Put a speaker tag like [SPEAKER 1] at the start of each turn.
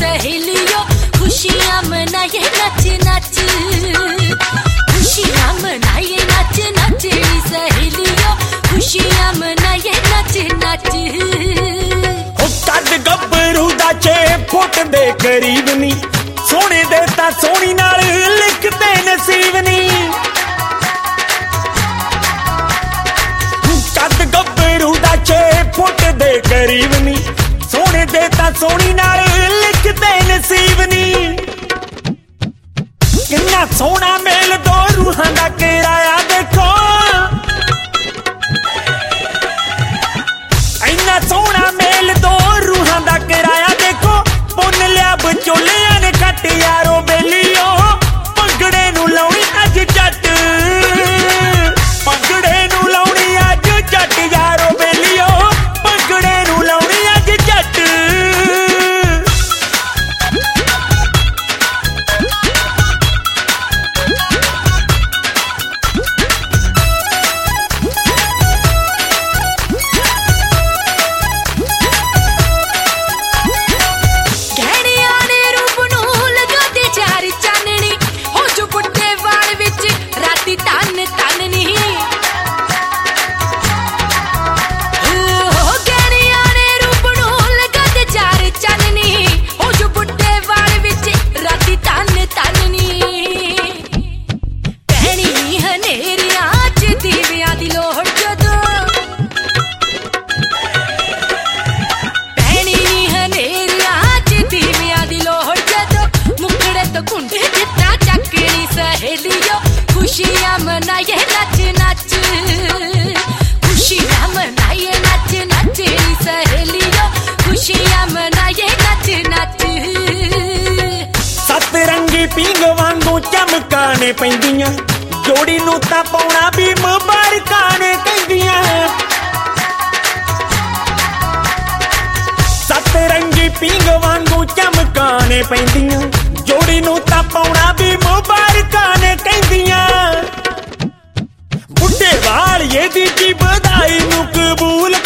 [SPEAKER 1] सहेलियों खुशियां मनाए नच नच, खुशियां मनाए नच नच सहेलियों खुशियां मनाए नच नच।
[SPEAKER 2] कद गब्बरू दा 6 फुट दे करीब नी, सोने दे तां सोनी नाल लिखते नसीब नी। कद गब्बरू दा 6 फुट दे करीब नी, सोने दे तां सोनी नाल लिखते नसीब नी। किन्ना सोना मेल दो रूहां दा किराया देखो, इन्ना सोना मेल दो रूहां दा किराया देखो। पुन लिया बचोलियां ने कट यारो बेलियो, पंगड़े नू लाउणी अज जट, पंगड़े नू लाउणी अज जट यारो बेलियो, पंगड़े नू लाउणी अज जट। खुशियां मनाए नच नच, खुशियां मनाए नच नच सहेलियों खुशियां मनाए नच नच। सतरंगी पींग वांगू चमकाने पैंदियां, जोड़ी नू तां पाउणा भी मुबारकां ने कहंदियां। सतरंगी पींग वांगू चमकाने पैंदियां, जोड़ी नू तां पाउणा भी मुबारकां ने कहंदियां। बुढ़े वालिए दी बधाई नू कबूल